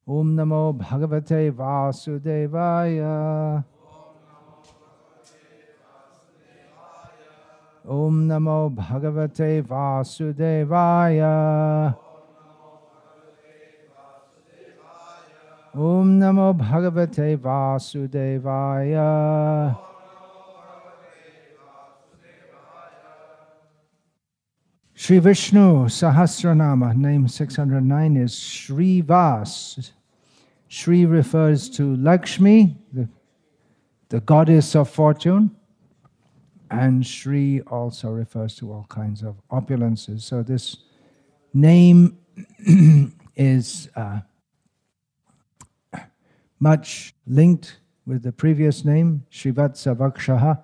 Om Namo Bhagavate Vasudevaya. Om Namo Bhagavate Vasudevaya. Om Namo Bhagavate Vasudevaya. Shri Vishnu Sahasranama, name 609, is Shrivas. Shri refers to Lakshmi, the goddess of fortune, and Shri also refers to all kinds of opulences. So this name is much linked with the previous name, Shrivatsa Vakshaha.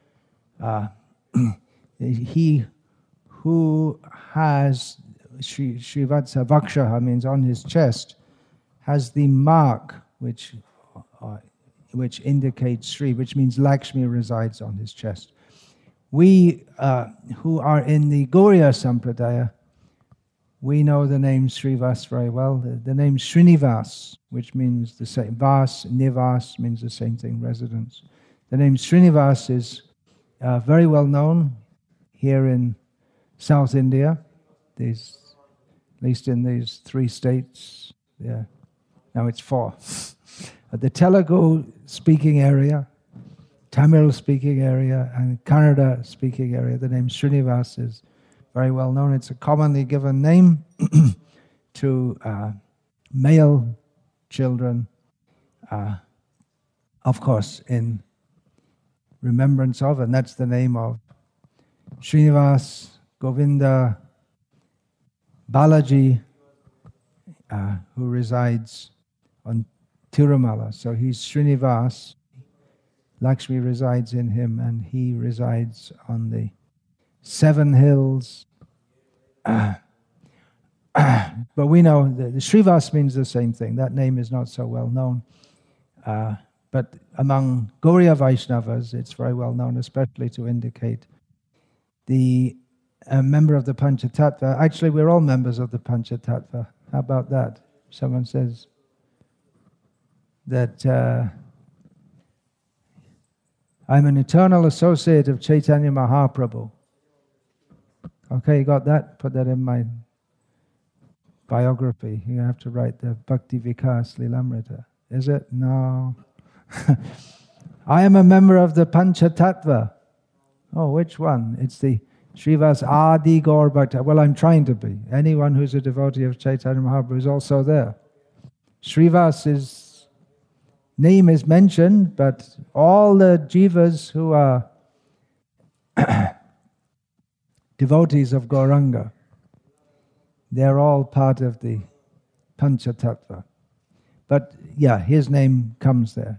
He who has Shrivatsa Vakshaha means on his chest, has the mark which indicates Shri, which means Lakshmi resides on his chest. We who are in the Gauriya Sampradaya, we know the name Srivas very well. The name Srinivas, which means the same, Vas, Nivas means the same thing, residence. The name Srinivas is very well known here in South India, at least in these 3 states. Yeah. Now it's 4. The Telugu-speaking area, Tamil-speaking area, and Kannada-speaking area, the name Srinivas is very well known. It's a commonly given name to male children, of course, in remembrance of, and that's the name of Srinivas, Govinda, Balaji, who resides on Tirumala. So he's Srinivas, Lakshmi resides in him, and he resides on the 7 hills. But we know that the Srivas means the same thing. That name is not so well known. But among Gauriya Vaishnavas, it's very well known, especially to indicate the member of the Panchatattva. Actually, we're all members of the Panchatattva. How about that? Someone says that I'm an eternal associate of Chaitanya Mahaprabhu. Okay, you got that? Put that in my biography. You have to write the Bhakti Vikas Lilamrita. Is it? No. I am a member of the Panchatattva. Oh, which one? It's the Srivas Adi Gaur Bhakti. Well, I'm trying to be. Anyone who's a devotee of Chaitanya Mahaprabhu is also there. Srivas' name is mentioned, but all the jivas who are devotees of Gauranga, they're all part of the Panchatattva. But yeah, his name comes there.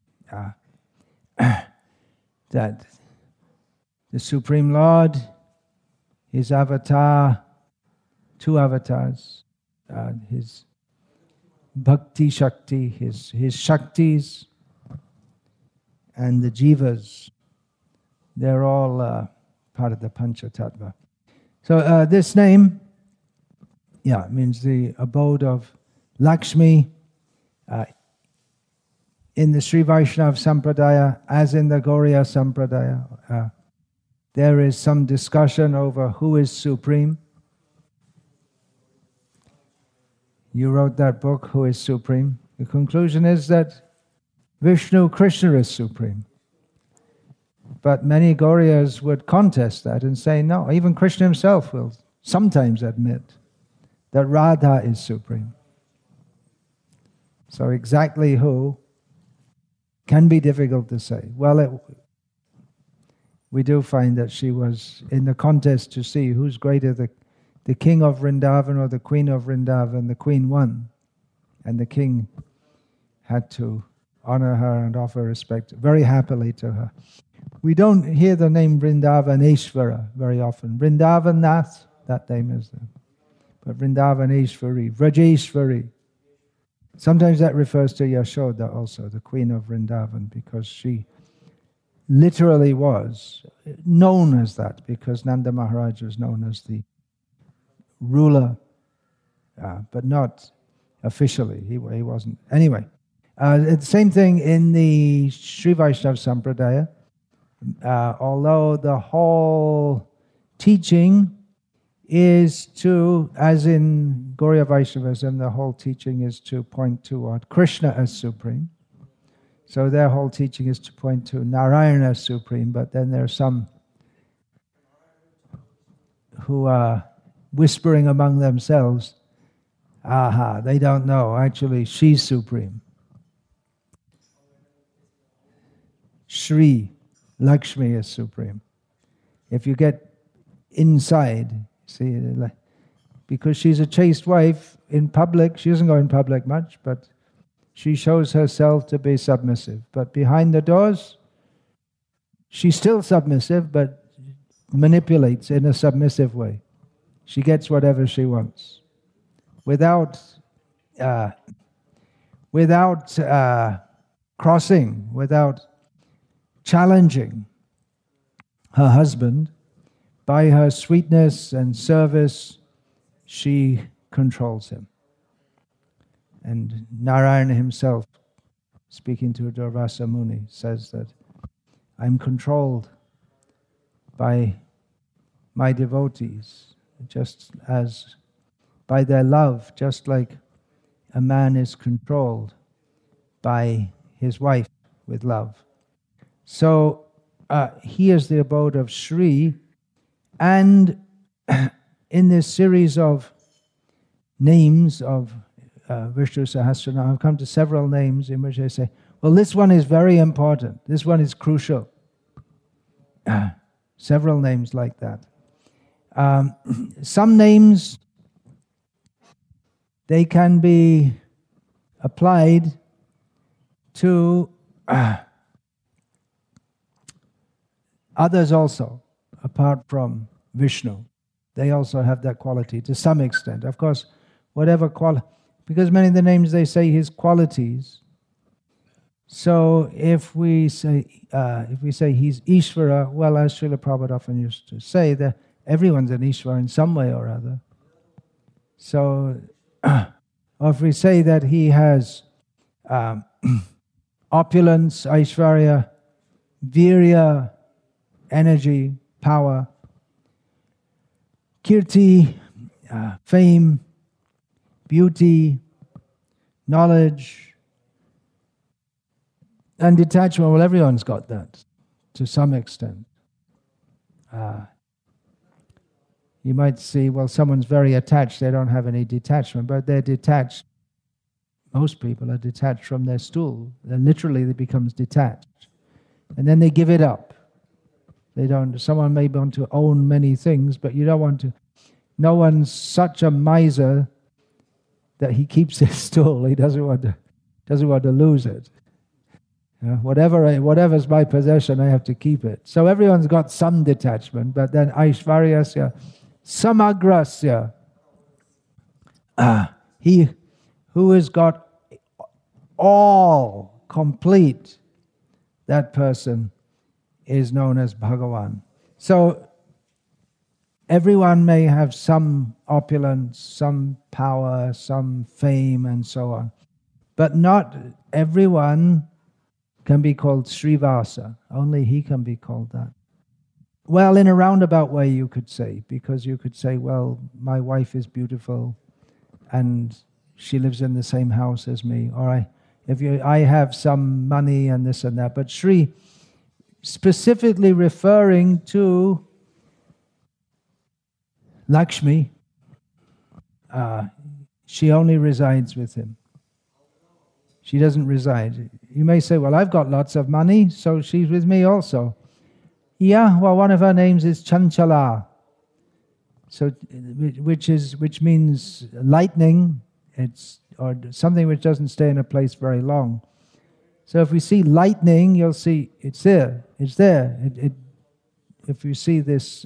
That the Supreme Lord, his avatar, 2 avatars, his Bhakti Shakti, his Shaktis, and the Jivas, they're all part of the Panchatattva. So this name, means the abode of Lakshmi. In the Sri Vaishnava Sampradaya, as in the Gauriya Sampradaya, there is some discussion over who is supreme. You wrote that book, Who is Supreme? The conclusion is that Vishnu Krishna is supreme. But many Gauriyas would contest that and say, no, even Krishna himself will sometimes admit that Radha is supreme. So exactly who can be difficult to say. Well, we do find that she was in the contest to see who's greater, the king of Vrindavan or the queen of Vrindavan. The queen won, and the king had to honor her and offer respect very happily to her. We don't hear the name Vrindavaneshvara very often. Vrindavanath, that name is there. But Vrindavaneshvari, Vrajeshvari. Sometimes that refers to Yashoda also, the queen of Vrindavan, because she literally was known as that, because Nanda Maharaj was known as the ruler, but not officially. He wasn't. Anyway, the same thing in the Sri Vaishnava Sampradaya. Although the whole teaching is to, as in Gauriya Vaishnavism, the whole teaching is to point toward Krishna as supreme. So their whole teaching is to point to Narayana as supreme, but then there are some who are whispering among themselves, they don't know, actually she's supreme. Shri, Lakshmi is supreme. If you get inside, see, because she's a chaste wife, in public, she doesn't go in public much, but she shows herself to be submissive. But behind the doors, she's still submissive, but manipulates in a submissive way. She gets whatever she wants. Without crossing, without challenging her husband, by her sweetness and service, she controls him. And Narayana himself, speaking to Durvasa Muni, says that I'm controlled by my devotees, just as by their love, just like a man is controlled by his wife with love. So he is the abode of Shri, and in this series of names of Vishnu Sahasranam, I've come to several names in which I say, well, this one is very important, this one is crucial. Several names like that. Some names, they can be applied to others also, apart from Vishnu. They also have that quality to some extent. Of course, whatever quality, because many of the names they say his qualities. So if we say he's Ishvara, well, as Srila Prabhupada often used to say, that everyone's an Ishvara in some way or other. So, or if we say that he has opulence, Aishvarya, virya, energy, power, kirti, fame, beauty, knowledge, and detachment. Well, everyone's got that to some extent. You might see, well, someone's very attached, they don't have any detachment, but they're detached. Most people are detached from their stool. Then literally it becomes detached. And then they give it up. They don't. Someone may want to own many things, but you don't want to. No one's such a miser that he keeps his stool. He doesn't want to lose it. Whatever's my possession, I have to keep it. So everyone's got some detachment, but then Aishvaryasya, Samagrasya, he who has got all complete, that person is known as Bhagavan. So everyone may have some opulence, some power, some fame, and so on. But not everyone can be called Srivasa. Only he can be called that. Well, in a roundabout way you could say, because you could say, well, my wife is beautiful and she lives in the same house as me. Or I have some money and this and that. But Sri, specifically referring to Lakshmi, she only resides with him. She doesn't reside. You may say, well, I've got lots of money, so she's with me also. Yeah, well, one of her names is Chanchala, so which means lightning. Or something which doesn't stay in a place very long. So if we see lightning, you'll see it's there. It's there. If you see this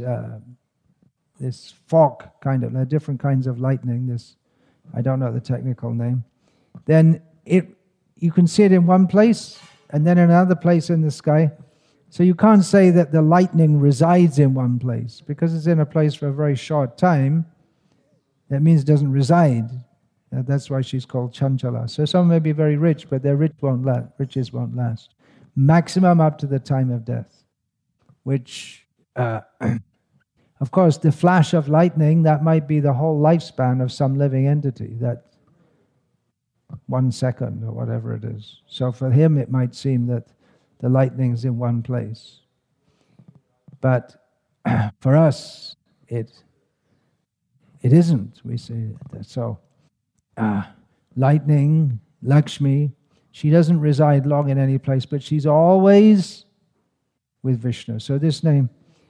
fog kind of, there are different kinds of lightning. This, I don't know the technical name. Then you can see it in one place and then in another place in the sky. So you can't say that the lightning resides in one place because it's in a place for a very short time. That means it doesn't reside. That's why she's called Chanchala. So some may be very rich, but their riches won't last. Maximum up to the time of death, which, of course, the flash of lightning, that might be the whole lifespan of some living entity, that 1 second or whatever it is. So for him, it might seem that the lightning's in one place. But for us, it isn't, we say. So lightning, Lakshmi, she doesn't reside long in any place, but she's always with Vishnu. So this name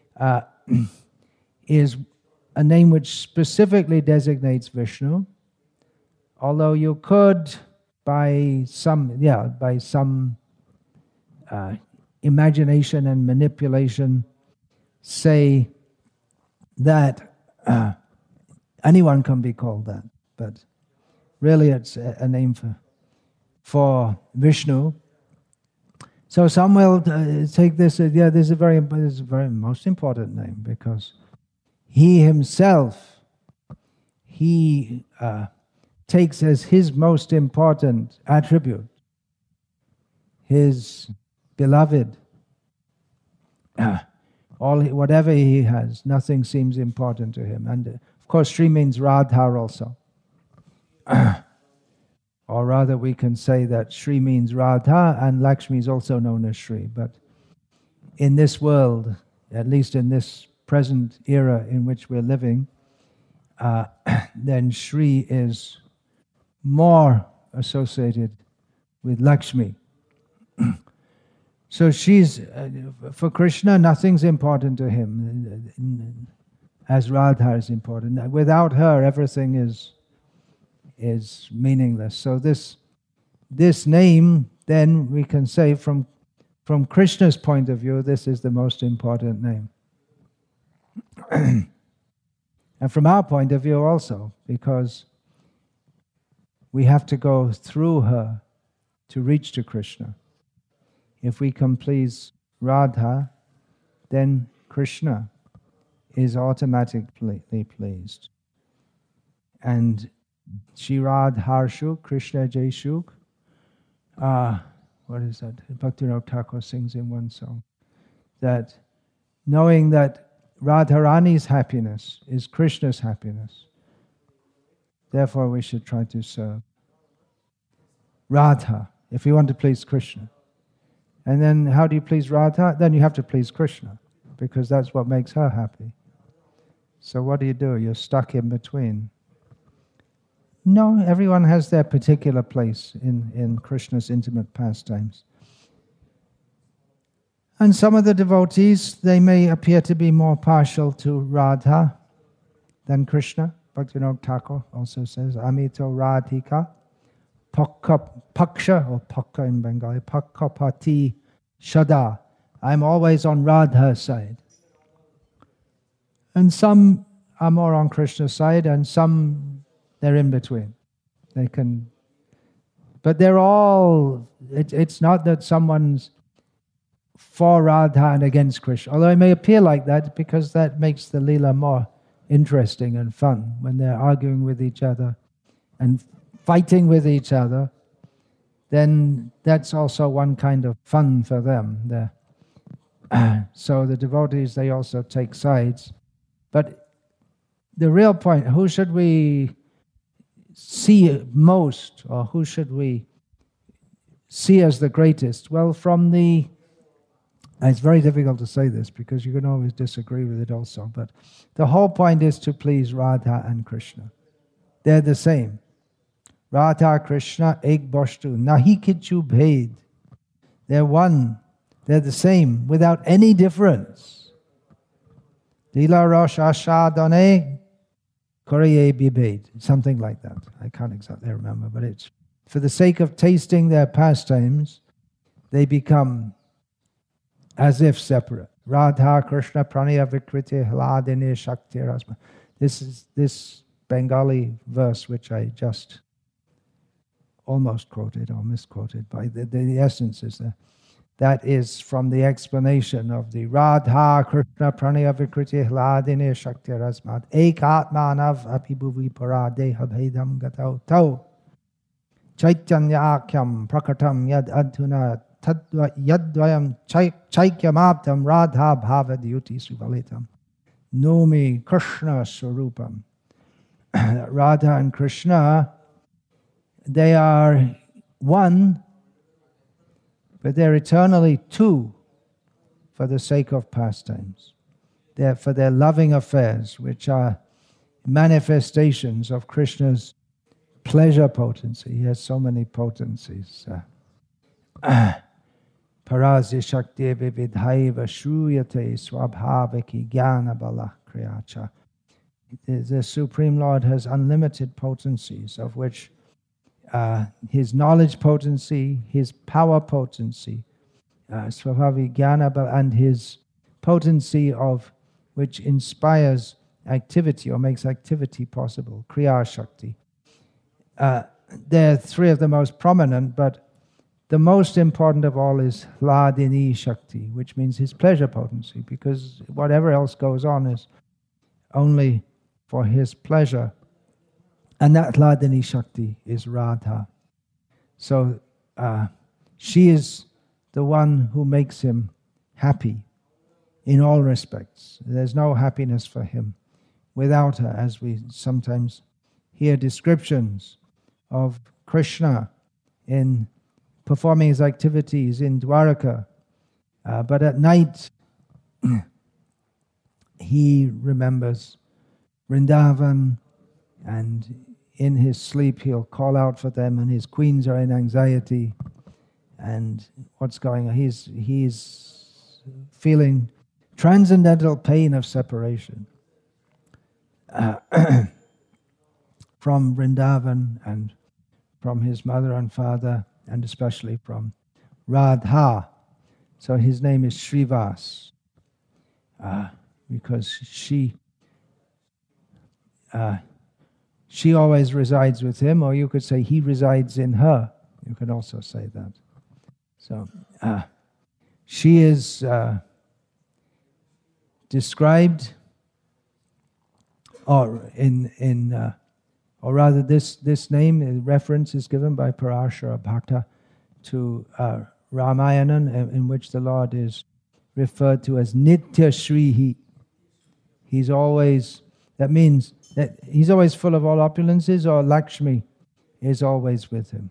is a name which specifically designates Vishnu, although you could, by some imagination and manipulation, say that anyone can be called that, but really it's a name for Vishnu. So some will take this, this is a very most important name, because he himself, takes as his most important attribute his beloved. Whatever he has, nothing seems important to him. And of course, Shri means Radha also. Or rather, we can say that Shri means Radha, and Lakshmi is also known as Shri. But in this world, at least in this present era in which we're living, then Shri is more associated with Lakshmi. So she's, for Krishna, nothing's important to him, as Radha is important. Without her, everything is meaningless. So this name, then we can say from Krishna's point of view, this is the most important name. And from our point of view also, because we have to go through her to reach to Krishna. If we can please Radha, then Krishna is automatically pleased. And Shri Radharshu, Krishna Jaishuk, what is that? Bhaktivinoda Thakur sings in one song, that knowing that Radharani's happiness is Krishna's happiness, therefore we should try to serve Radha, if you want to please Krishna. And then how do you please Radha? Then you have to please Krishna, because that's what makes her happy. So what do? You're stuck in between. No, everyone has their particular place in Krishna's intimate pastimes. And some of the devotees, they may appear to be more partial to Radha than Krishna. Bhaktivinoda Thakur also says, Amito Radhika, Paksha, or Pakka in Bengali, Pakkapati Shada. I'm always on Radha's side. And some are more on Krishna's side, and some, they're in between. But they're all, it's not that someone's for Radha and against Krishna, although it may appear like that, because that makes the Leela more interesting and fun when they're arguing with each other and fighting with each other. Then that's also one kind of fun for them. So the devotees, they also take sides. But the real point, who should we see most, or who should we see as the greatest? Well, it's very difficult to say this, because you can always disagree with it also, but the whole point is to please Radha and Krishna. They're the same. Radha, Krishna, ek boshtu, nahi kichu bhed. They're one. They're the same, without any difference. Lila rosh ashadane koriye bibed. Something like that. I can't exactly remember, but it's for the sake of tasting their pastimes, they become as if separate. Radha, Krishna, Pranaya, Vikriti, Hladini, Shakti, Rasma. This is this Bengali verse which I just almost quoted or misquoted, by the essence is there. That is from the explanation of the Radha Krishna Pranaya Vikriti Hladine Shakti Rasmat Ekatmanav Apibhuvi Paradeha Bhedam Gatau Tau Chaitanya-akyam Prakatam Yad Adhuna Yadvayam Chaikyamaptam Radha Bhavadyuti Srivalitam Nomi Krishna Swarupam. Radha and Krishna, they are one, but they're eternally two for the sake of pastimes. They're for their loving affairs, which are manifestations of Krishna's pleasure potency. He has so many potencies. Parasya Shakti Vividhaiva Shruyate Swabhavaki Jnana Bala Kriyacha. The Supreme Lord has unlimited potencies, of which His knowledge potency, His power potency, Swabhavi Jnana Bala, and His potency of which inspires activity or makes activity possible, Kriya Shakti. They're three of the most prominent, but the most important of all is Hladini Shakti, which means His pleasure potency, because whatever else goes on is only for His pleasure. And that Hladini Shakti is Radha. So she is the one who makes Him happy in all respects. There's no happiness for Him without her, as we sometimes hear descriptions of Krishna in performing his activities in Dwaraka. But at night, he remembers Vrindavan, and in his sleep he'll call out for them, and his queens are in anxiety. And what's going on? He's feeling transcendental pain of separation from Vrindavan and from his mother and father, and especially from Radha. So his name is Srivas, because she always resides with him, or you could say he resides in her. You could also say that. So she is described, or or rather, this name, reference is given by Parashara Bhakta to Ramayana, in which the Lord is referred to as Nitya Shrihi. He's always, that means that He's always full of all opulences, or Lakshmi is always with Him.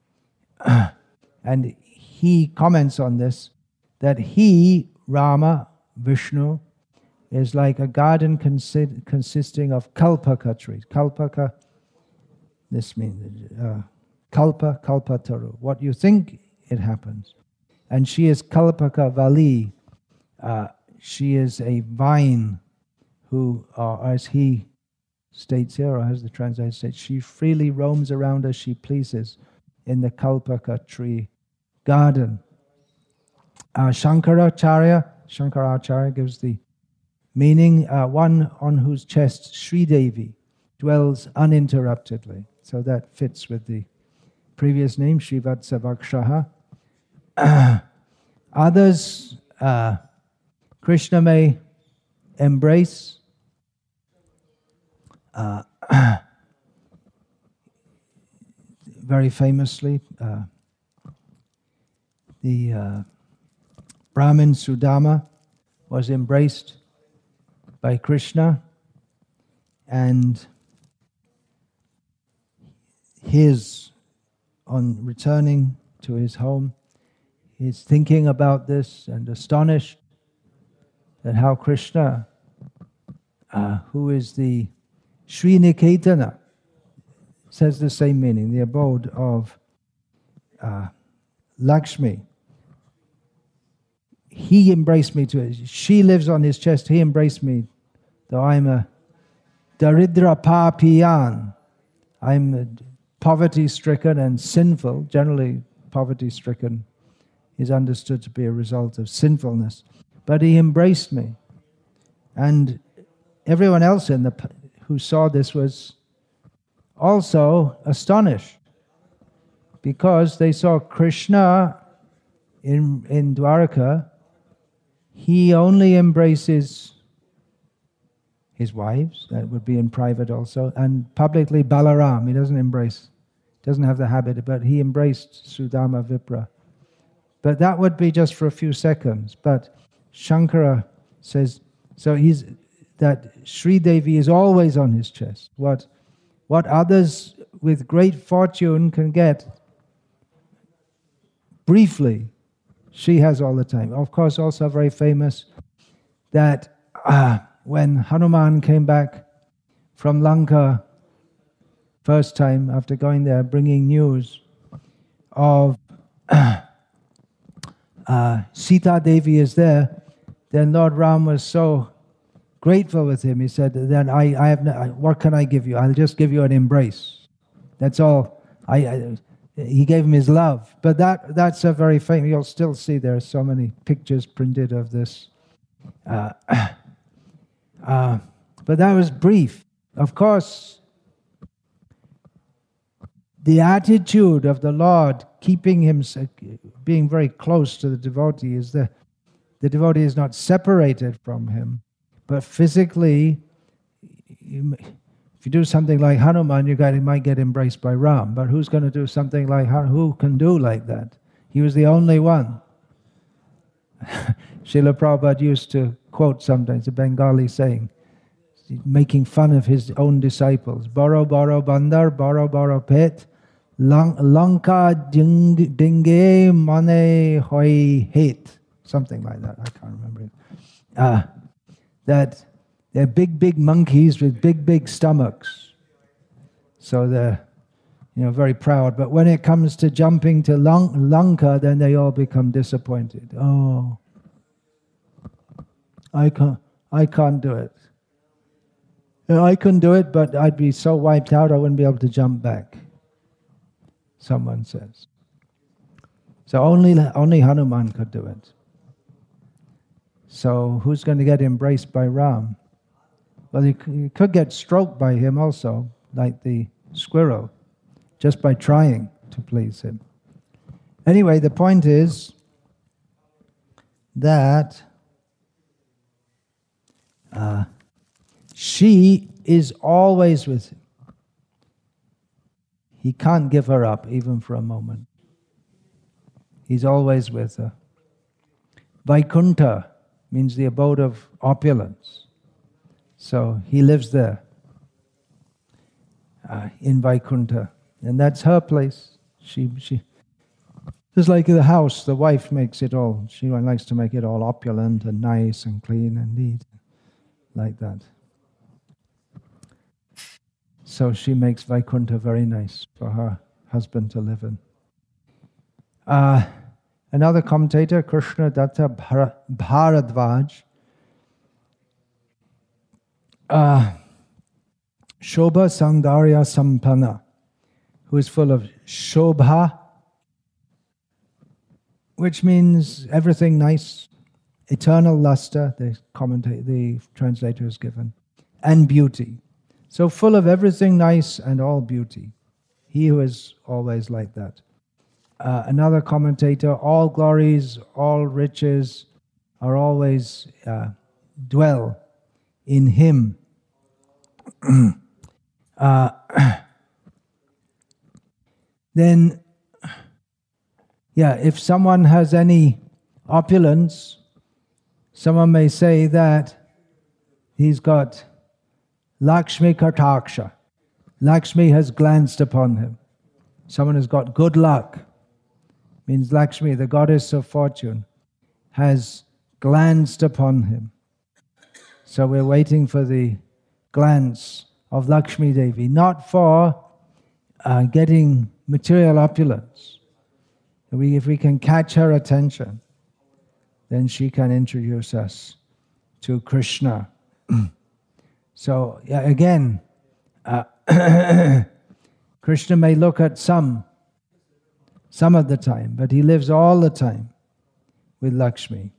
And he comments on this, that He, Rama, Vishnu, is like a garden consisting of kalpaka trees. Kalpaka, this means kalpa, kalpataru. What you think, it happens. And she is kalpaka vali. She is a vine who, as he states here, or as the translator states, she freely roams around as she pleases in the kalpaka tree garden. Shankaracharya gives the meaning, one on whose chest Sri Devi dwells uninterruptedly. So that fits with the previous name, Srivatsavakshaha. Others, Krishna may embrace. Very famously, the Brahmin Sudama was embraced by Krishna, and on returning to his home, he's thinking about this and astonished at how Krishna, who is the Sriniketana, says the same meaning, the abode of Lakshmi. He embraced me too. She lives on his chest, he embraced me, though I'm a Daridra Papiyan. I'm poverty-stricken and sinful. Generally, poverty-stricken is understood to be a result of sinfulness. But he embraced me. And everyone else who saw this was also astonished, because they saw Krishna in Dwaraka, he only embraces his wives, that would be in private also, and publicly Balaram, he doesn't embrace, doesn't have the habit, but he embraced Sudama Vipra. But that would be just for a few seconds. But Shankara says, so that Sri Devi is always on his chest. What others with great fortune can get briefly, she has all the time. Of course, also very famous that when Hanuman came back from Lanka first time after going there, bringing news of Sita Devi is there, then Lord Ram was so grateful with him. He said, then I have what can I give you? I'll just give you an embrace. That's all. He gave him his love. But that's a very famous, you'll still see there are so many pictures printed of this. But that was brief. Of course, the attitude of the Lord keeping him, being very close to the devotee, is the devotee is not separated from him, but physically, if you do something like Hanuman, you might get embraced by Ram. But who's going to do something like who can do like that? He was the only one. Srila Prabhupada used to quote sometimes a Bengali saying, making fun of his own disciples. Baro baro bandar, baro baro pet, lanka dinge mane hoi hate. Something like that, I can't remember it. That they're big monkeys with big stomachs. So they're very proud. But when it comes to jumping to Lanka, then they all become disappointed. Oh, I can't do it. I couldn't do it, but I'd be so wiped out I wouldn't be able to jump back, someone says. So only Hanuman could do it. So who's going to get embraced by Ram? Well, you could get stroked by him also, like the squirrel, just by trying to please him. Anyway, the point is that she is always with him. He can't give her up, even for a moment. He's always with her. Vaikuntha means the abode of opulence. So he lives there, in Vaikuntha. And that's her place. She just like the house, the wife makes it all. She likes to make it all opulent and nice and clean and neat, like that. So she makes Vaikuntha very nice for her husband to live in. Another commentator, Krishna Datta Bharadvaj, Shobha Saundarya Sampanna, who is full of Shobha, which means everything nice, eternal luster, the translator has given, and beauty. So full of everything nice and all beauty. He who is always like that. Another commentator, all glories, all riches are always dwell in him. Then, if someone has any opulence, someone may say that he's got Lakshmi Kataksha. Lakshmi has glanced upon him. Someone has got good luck. Means Lakshmi, the goddess of fortune, has glanced upon him. So we're waiting for the glance of Lakshmi Devi, not for getting material opulence. If we can catch her attention, then she can introduce us to Krishna. So again, Krishna may look at some of the time, but he lives all the time with Lakshmi.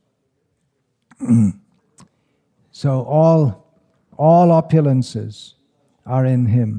So all opulences are in him.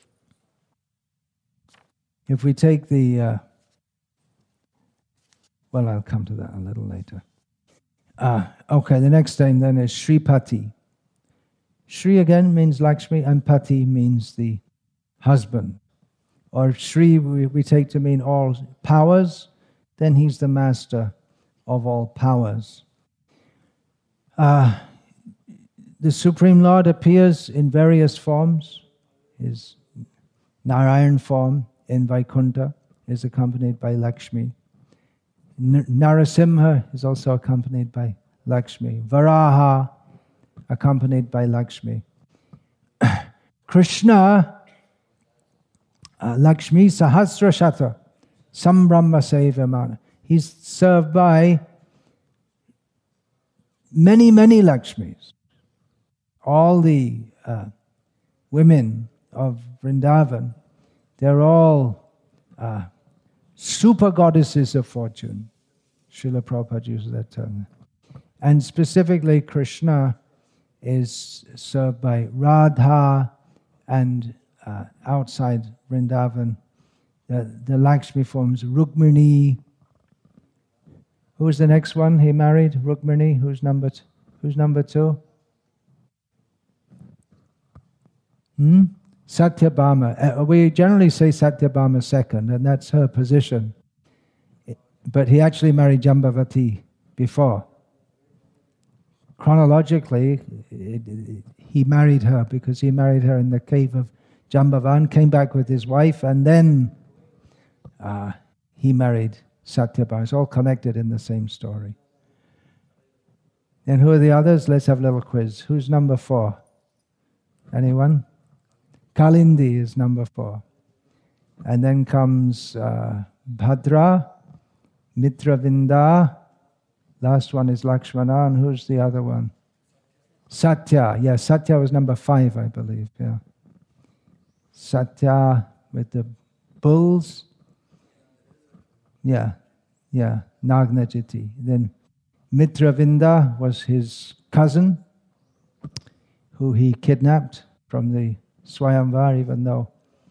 If we take the Well, I'll come to that a little later. Okay, the next name then is Shripati. Shri again means Lakshmi, and Pati means the husband. Or Shri we take to mean all powers, then he's the master of all powers. The Supreme Lord appears in various forms. His Narayan form in Vaikuntha is accompanied by Lakshmi. Narasimha is also accompanied by Lakshmi. Varaha, accompanied by Lakshmi. Krishna, Lakshmi Sahasra Shata, Sambrahma Sevamana. He's served by many, many Lakshmis. All the women of Vrindavan, they're all super goddesses of fortune. Srila Prabhupada uses that term. And specifically, Krishna is served by Radha, and outside Vrindavan, the Lakshmi forms Rukmini. Who was the next one he married? Rukmini. Who's number two? Satyabhama. We generally say Satyabhama second, and that's her position. But he actually married Jambavati before. Chronologically, he married her because he married her in the cave of Jambavan, came back with his wife, and then he married Satyabhama. It's all connected in the same story. And who are the others? Let's have a little quiz. Who's number 4? Anyone? Kalindi is number 4. And then comes Bhadra, Mitravinda. Last one is Lakshmana, and who's the other one? Satya. Yeah, Satya was number 5, I believe. Yeah. Satya with the bulls. Yeah, Nagnajiti. Then Mitravinda was his cousin, who he kidnapped from the Swayamvar, even though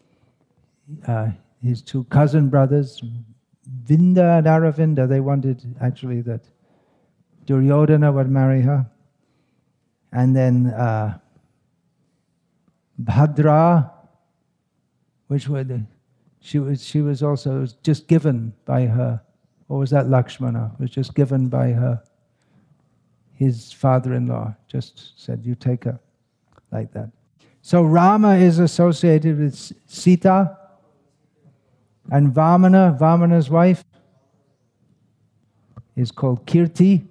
his 2 cousin brothers, Vinda and Aravinda, they wanted actually that Duryodhana would marry her. And then Bhadra, which were she was also just given by her, or was that Lakshmana? Was just given by his father-in-law. Just said, you take her, like that. So Rama is associated with Sita, and Vamana's wife, is called Kirti.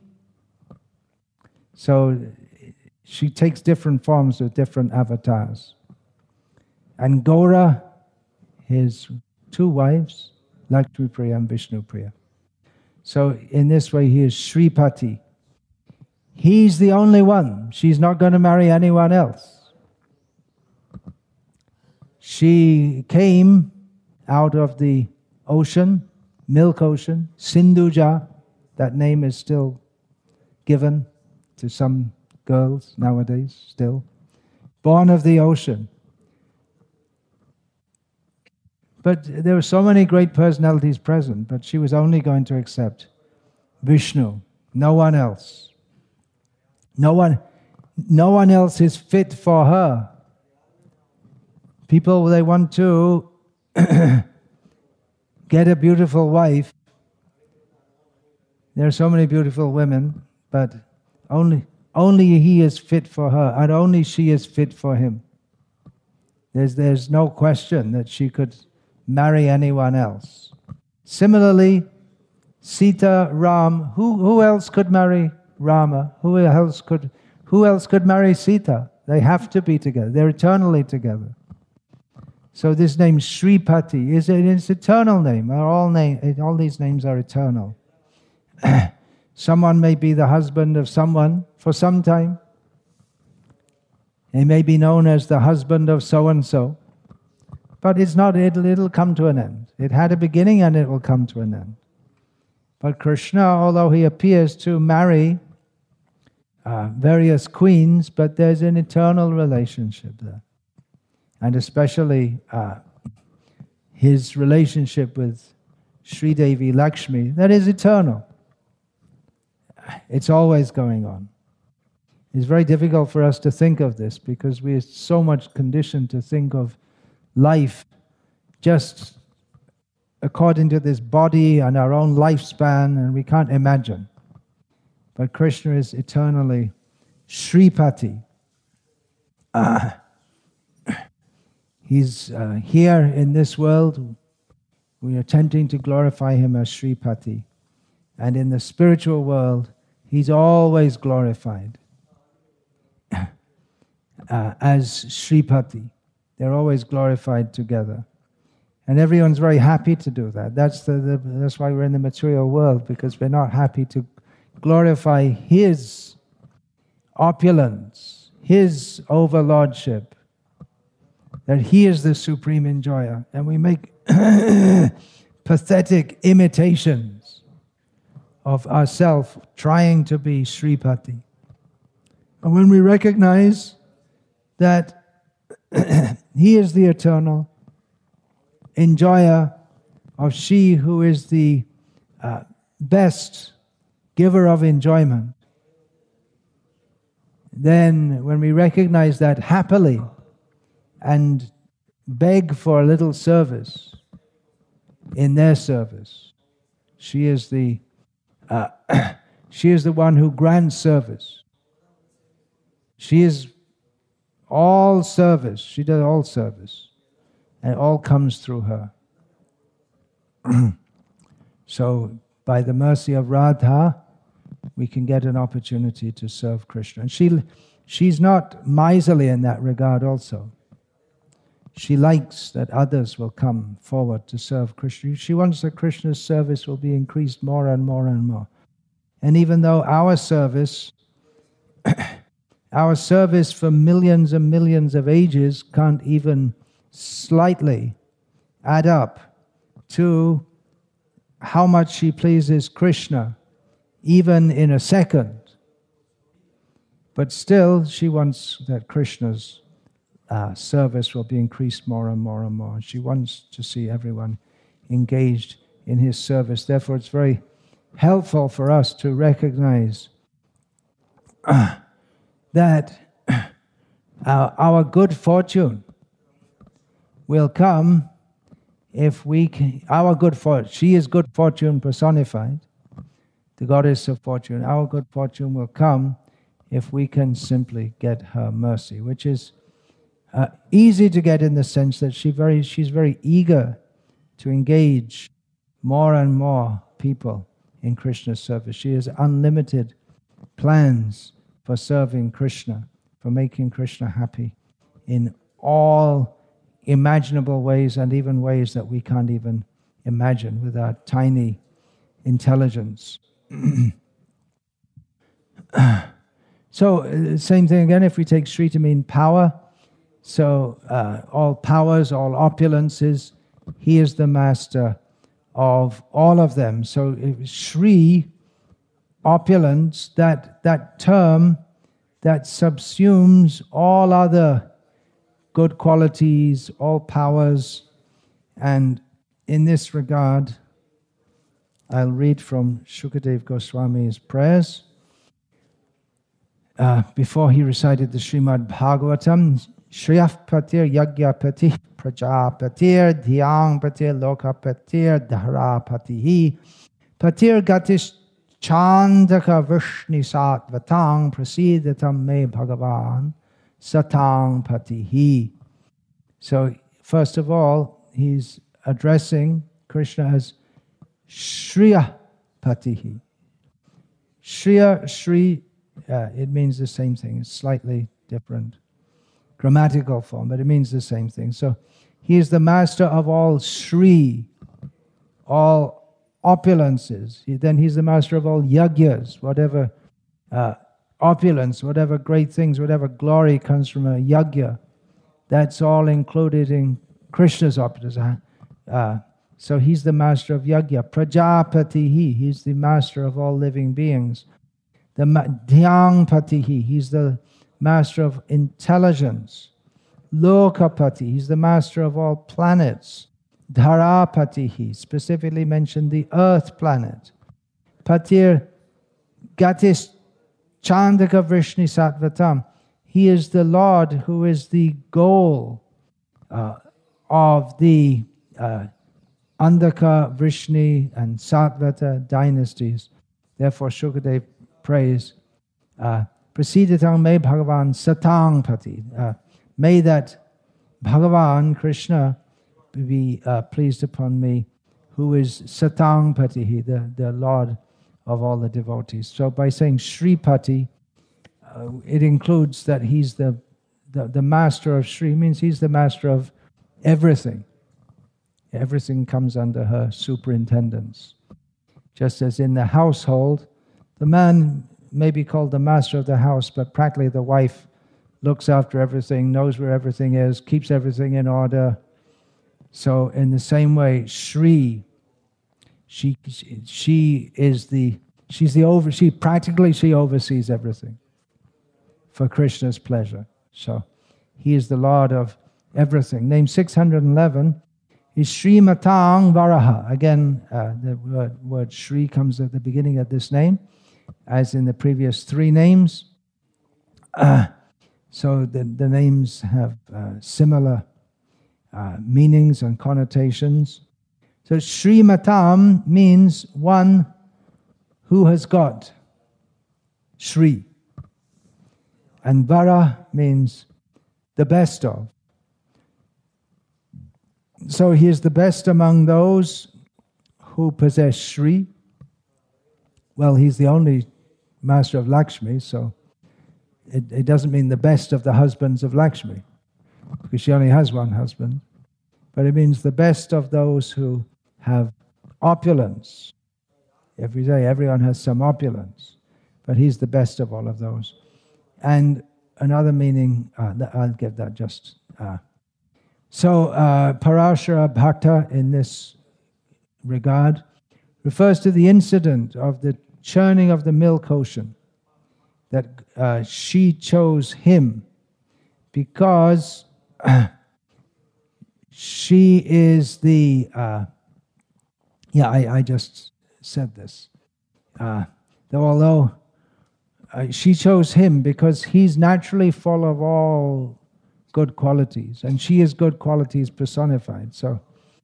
So she takes different forms with different avatars. And Gaura, his 2 wives, Lakshmi Priya and Vishnu Priya. So in this way, he is Shripati. He's the only one. She's not going to marry anyone else. She came out of the ocean, milk ocean, Sindhuja. That name is still given to some girls nowadays, still. Born of the ocean. But there were so many great personalities present, but she was only going to accept Vishnu, no one else. No one else is fit for her. People, they want to get a beautiful wife. There are so many beautiful women, but only he is fit for her, and only she is fit for him. There's no question that she could marry anyone else. Similarly, Sita, Ram, who else could marry Rama? Who else could marry Sita? They have to be together. They're eternally together. So this name Shripati is an eternal name. All these names are eternal. Someone may be the husband of someone for some time. He may be known as the husband of so-and-so. But it's not, it'll come to an end. It had a beginning and it will come to an end. But Krishna, although he appears to marry various queens, but there's an eternal relationship there. And especially his relationship with Sri Devi Lakshmi, that is eternal. It's always going on. It's very difficult for us to think of this because we are so much conditioned to think of life just according to this body and our own lifespan, and we can't imagine. But Krishna is eternally Shripati. He's here in this world. We are attempting to glorify him as Shripati. And in the spiritual world, he's always glorified as Shripati. They're always glorified together. And everyone's very happy to do that. That's why we're in the material world, because we're not happy to glorify his opulence, his overlordship, that he is the supreme enjoyer. And we make pathetic imitations of ourselves trying to be Shripati. And when we recognize that he is the eternal enjoyer of she who is the best giver of enjoyment, then when we recognize that happily and beg for a little service in their service, she is the one who grants service. She is all service. She does all service. And it all comes through her. So, by the mercy of Radha, we can get an opportunity to serve Krishna. And she's not miserly in that regard also. She likes that others will come forward to serve Krishna. She wants that Krishna's service will be increased more and more and more. And even though our service for millions and millions of ages can't even slightly add up to how much she pleases Krishna, even in a second. But still, she wants that Krishna's service will be increased more and more and more. She wants to see everyone engaged in his service. Therefore, it's very helpful for us to recognize that our good fortune will come if we can. She is good fortune personified, the goddess of fortune. Our good fortune will come if we can simply get her mercy, which is easy to get in the sense that she's very eager to engage more and more people in Krishna's service. She has unlimited plans for serving Krishna, for making Krishna happy in all imaginable ways, and even ways that we can't even imagine with our tiny intelligence. So, same thing again, if we take Shri to mean power, so all powers, all opulences, he is the master of all of them. So Shri, opulence, that term that subsumes all other good qualities, all powers. And in this regard, I'll read from Shukadev Goswami's prayers. Before he recited the Srimad Bhagavatam, Shriyah Patir Yagya Pati Prajapatir Dhyang Patir Lokapatir Dhara Patihi Patir Gatish Chandaka Vishni Satvatang Prasidatam Me Bhagavan Satang Patihi. So, first of all, he's addressing Krishna as Shriya Patihi. Shriya, Shri, it means the same thing. It's slightly different grammatical form, but it means the same thing. So, he is the master of all Shri, all opulences. Then he's the master of all yagyas, whatever opulence, whatever great things, whatever glory comes from a yagya, that's all included in Krishna's opulence. So he's the master of yagya. Prajapatihi, he's the master of all living beings. The Dhyangpatihi, he's the master of intelligence. Lokapati, he's the master of all planets. Dharapatihi, specifically mentioned the earth planet. Patir Gatis Chandaka Vrishni Sattvatam. He is the Lord who is the goal of the Andhaka, Vrishni, and Sattvata dynasties. Therefore, Shukadev prays, Prasiditang me Bhagavan Satang Pati. May that Bhagavan, Krishna, be pleased upon me, who is Satang Pati, the Lord of all the devotees. So by saying Sripati, it includes that he's the master of Sri, means he's the master of everything. Everything comes under her superintendence. Just as in the household, the man may be called the master of the house, but practically the wife looks after everything, knows where everything is, keeps everything in order. So in the same way, Sri, she oversees everything for Krishna's pleasure. So he is the Lord of everything. Name 611 is Srimatang Varaha. Again, the word Sri comes at the beginning of this name, as in the previous three names. So the names have similar meanings and connotations. So Srimatam means one who has got. Sri. And Vara means the best of. So he is the best among those who possess Sri. Well, he's the only master of Lakshmi, so it doesn't mean the best of the husbands of Lakshmi, because she only has one husband. But it means the best of those who have opulence. Every day, everyone has some opulence, but he's the best of all of those. And another meaning, I'll give that just. So Parashara Bhatta in this regard refers to the incident of the churning of the milk ocean, that she chose him because she is the, I just said this, although she chose him because he's naturally full of all good qualities, and she is good qualities personified. So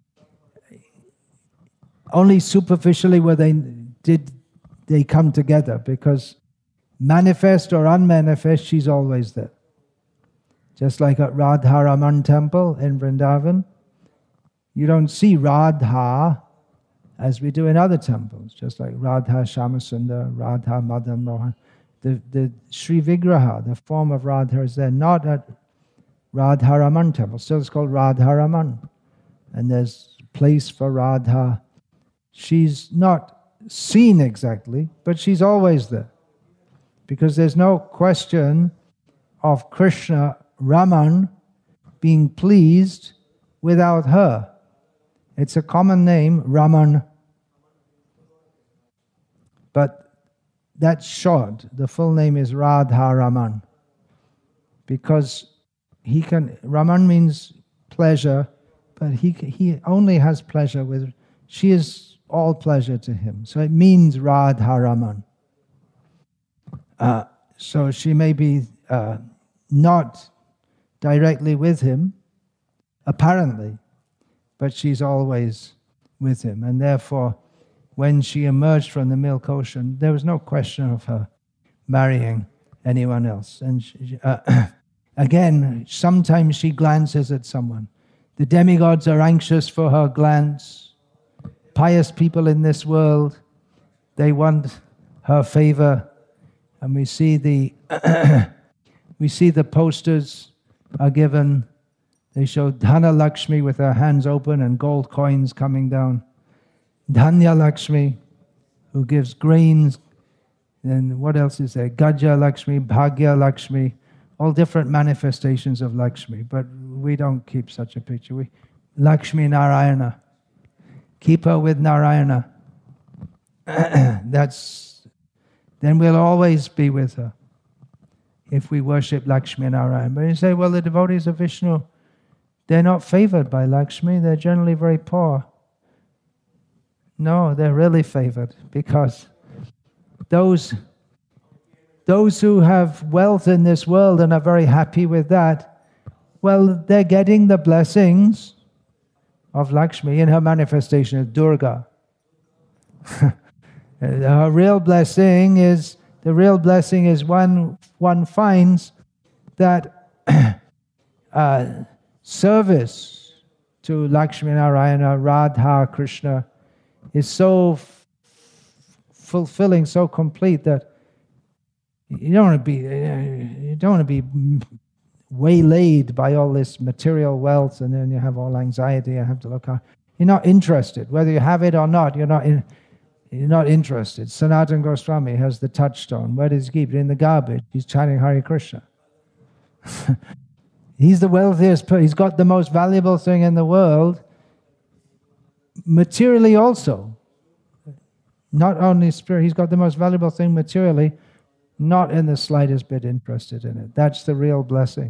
only superficially did they come together, because manifest or unmanifest, she's always there. Just like at Radharaman temple in Vrindavan, you don't see Radha as we do in other temples, just like Radha Shyamasundar, Radha Madan Mohan. The Sri Vigraha, the form of Radha, is there, not at Radharaman temple. Still it's called Radharaman. And there's place for Radha. She's not seen exactly, but she's always there. Because there's no question of Krishna, Raman, being pleased without her. It's a common name, Raman. But that's short. The full name is Radha Raman. Because Raman means pleasure, but he only has pleasure with, she is all pleasure to him. So it means Radha Raman. So she may be not directly with him, apparently, but she's always with him. And therefore, when she emerged from the milk ocean, there was no question of her marrying anyone else. And again, sometimes she glances at someone. The demigods are anxious for her glance. Pious people in this world, they want her favor. And we see the posters are given. They show Dhana Lakshmi with her hands open and gold coins coming down. Dhanya Lakshmi, who gives grains. And what else is there? Gaja Lakshmi, Bhagya Lakshmi, all different manifestations of Lakshmi. But we don't keep such a picture. Lakshmi Narayana. Keep her with Narayana. Then we'll always be with her if we worship Lakshmi Narayana. But you say, well, the devotees of Vishnu they're not favored by Lakshmi. They're generally very poor. No, they're really favored because those who have wealth in this world and are very happy with that, well, they're getting the blessings of Lakshmi in her manifestation as Durga. Her real blessing is one finds that service to Lakshmi Narayana, Radha, Krishna is so fulfilling, so complete that you don't want to be waylaid by all this material wealth, and then you have all anxiety. I have to look out. You're not interested, whether you have it or not. You're not interested. Sanatana Goswami has the touchstone. Where does he keep it? In the garbage. He's chanting Hare Krishna. He's the wealthiest. He's got the most valuable thing in the world. Materially also. Not only spirit. He's got the most valuable thing materially. Not in the slightest bit interested in it. That's the real blessing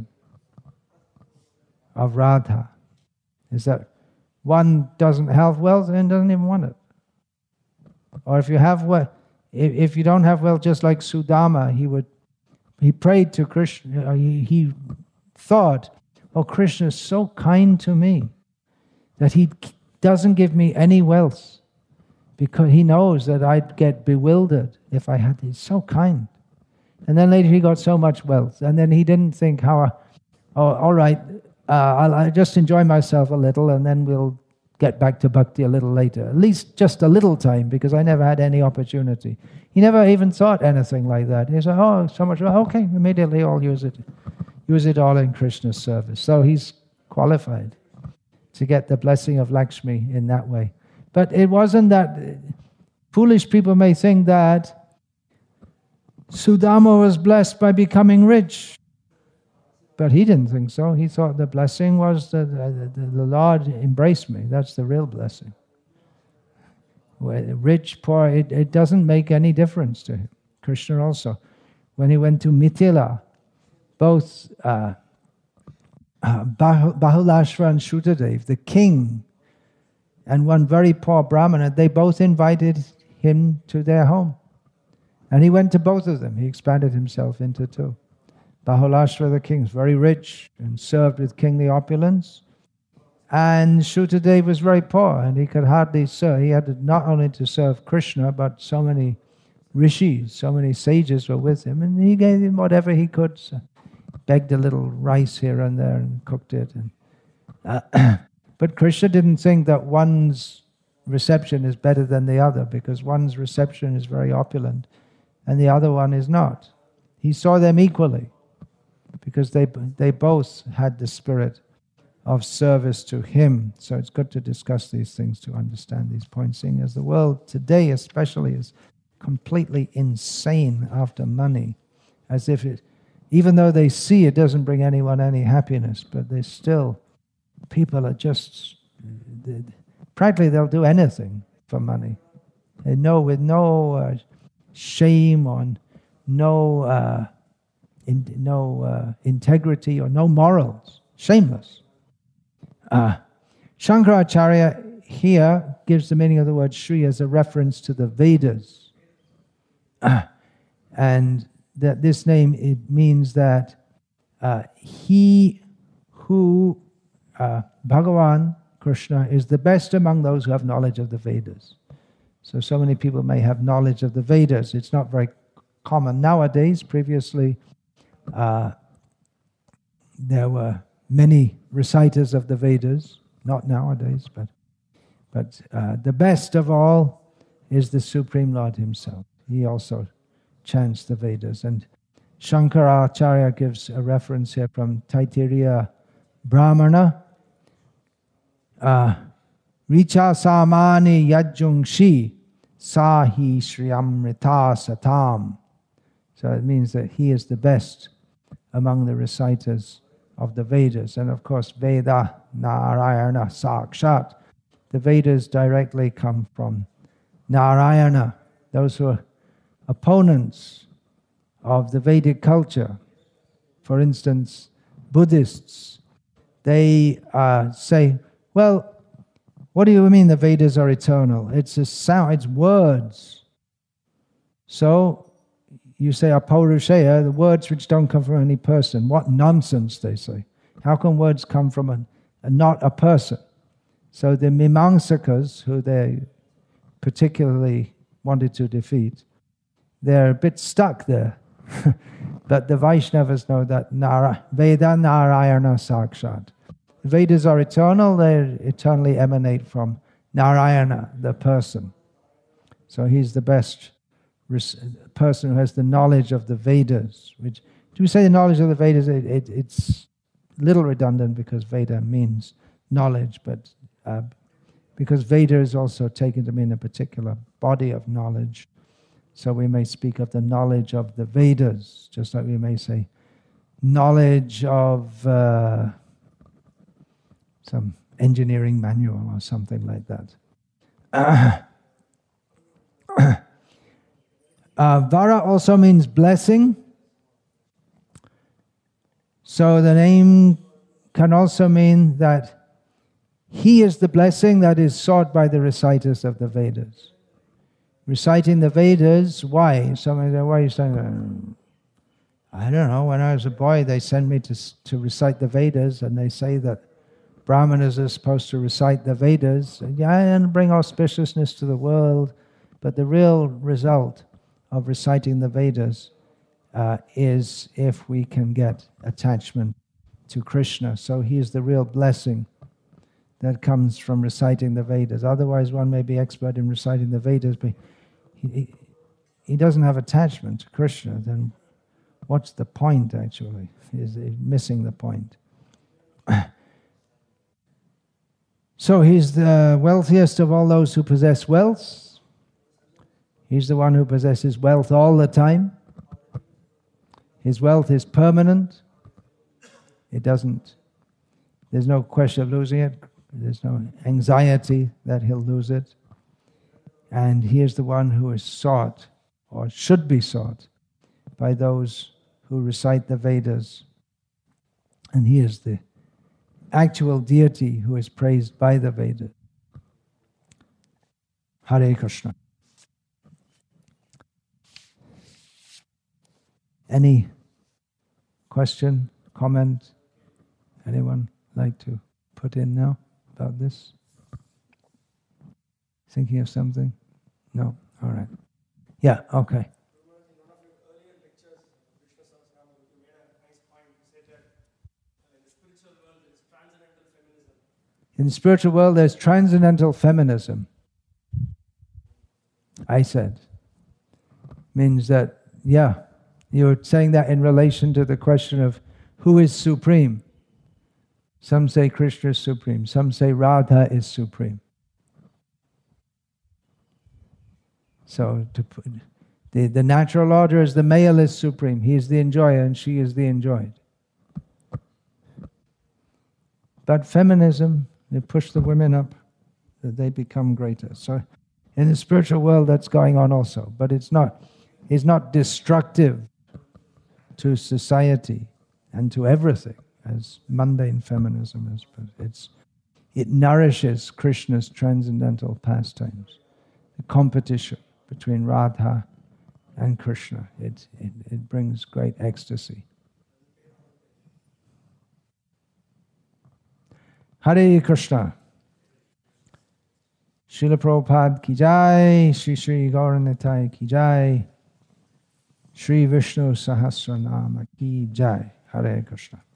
of Radha. Is that one doesn't have wealth and doesn't even want it. Or if you have wealth, if you don't have wealth, just like Sudama, he prayed to Krishna. He thought, "Oh, Krishna is so kind to me that he doesn't give me any wealth because he knows that I'd get bewildered if I had. He's so kind." And then later he got so much wealth. And then he didn't think all right, I'll just enjoy myself a little and then we'll get back to bhakti a little later. At least just a little time, because I never had any opportunity. He never even thought anything like that. He said, "Oh, so much, okay, immediately I'll use it all in Krishna's service." So he's qualified to get the blessing of Lakshmi in that way. But it wasn't that. Foolish people may think that Sudama was blessed by becoming rich. But he didn't think so. He thought the blessing was the Lord embraced me. That's the real blessing. Rich, poor, it doesn't make any difference to him. Krishna also. When he went to Mithila, both Bahulashva and Shrutadev, the king, and one very poor Brahmana, they both invited him to their home. And he went to both of them. He expanded himself into two. Bahulashva, the king, is very rich and served with kingly opulence. And Shrutadev was very poor, and he could hardly serve. He had not only to serve Krishna, but so many rishis, so many sages were with him, and he gave him whatever he could. So begged a little rice here and there and cooked it. But Krishna didn't think that one's reception is better than the other, because one's reception is very opulent and the other one is not. He saw them equally, because they both had the spirit of service to him. So it's good to discuss these things to understand these points, seeing as the world today especially is completely insane after money, as if it, even though they see it doesn't bring anyone any happiness, but they still, people are just, practically they'll do anything for money. They know with no shame or no integrity or no morals, shameless. Shankaracharya here gives the meaning of the word Shri as a reference to the Vedas. And that this name, it means that he who, Bhagavan, Krishna, is the best among those who have knowledge of the Vedas. So many people may have knowledge of the Vedas. It's not very common nowadays. Previously, there were many reciters of the Vedas, not nowadays, but the best of all is the Supreme Lord himself. He also chants the Vedas. And Shankaracharya gives a reference here from Taittiriya Brahmana. Richa samani yajungshi sahi shriyamrita satam. So it means that he is the best among the reciters of the Vedas. And of course, Veda Narayana Sakshat. The Vedas directly come from Narayana. Those who are opponents of the Vedic culture, for instance, Buddhists, they say, well, what do you mean the Vedas are eternal? It's a sound, it's words. So you say apaurushaya, the words which don't come from any person. What nonsense, they say. How can words come from not a person? So the Mimamsakas, who they particularly wanted to defeat, they're a bit stuck there. But the Vaishnavas know that Veda Narayana Sakshat. Vedas are eternal, they eternally emanate from Narayana, the person. So he's the best person who has the knowledge of the Vedas. Which, to say the knowledge of the Vedas, it's a little redundant because Veda means knowledge, but because Veda is also taken to mean a particular body of knowledge. So we may speak of the knowledge of the Vedas, just like we may say knowledge of some engineering manual or something like that. Vara also means blessing. So the name can also mean that he is the blessing that is sought by the reciters of the Vedas. Reciting the Vedas, why? Somebody said, why are you saying that? I don't know. When I was a boy, they sent me to recite the Vedas, and they say that Brahmanas are supposed to recite the Vedas, and bring auspiciousness to the world. But the real result of reciting the Vedas is if we can get attachment to Krishna. So he is the real blessing that comes from reciting the Vedas. Otherwise, one may be expert in reciting the Vedas, but he doesn't have attachment to Krishna. Then what's the point, actually? He's missing the point. So he's the wealthiest of all those who possess wealth. He's the one who possesses wealth all the time. His wealth is permanent. There's no question of losing it. There's no anxiety that he'll lose it. And he is the one who is sought, or should be sought, by those who recite the Vedas. And he is the actual deity who is praised by the Vedas. Hare Krishna. Any question, comment? Anyone like to put in now about this? Thinking of something? No? All right. Yeah, okay. In the spiritual world, there's transcendental feminism. I said. Means that, yeah, you're saying that in relation to the question of who is supreme. Some say Krishna is supreme. Some say Radha is supreme. So the natural order is the male is supreme. He is the enjoyer and she is the enjoyed. But feminism, they push the women up, that they become greater. So in the spiritual world, that's going on also. But it's not destructive to society and to everything, as mundane feminism is. But it nourishes Krishna's transcendental pastimes. The competition between Radha and Krishna, it brings great ecstasy. Hare Krishna. Srila Prabhupada ki jai, Shri Shri Gauranitai ki jai, Shri Vishnu Sahasranama ki jai. Hare Krishna.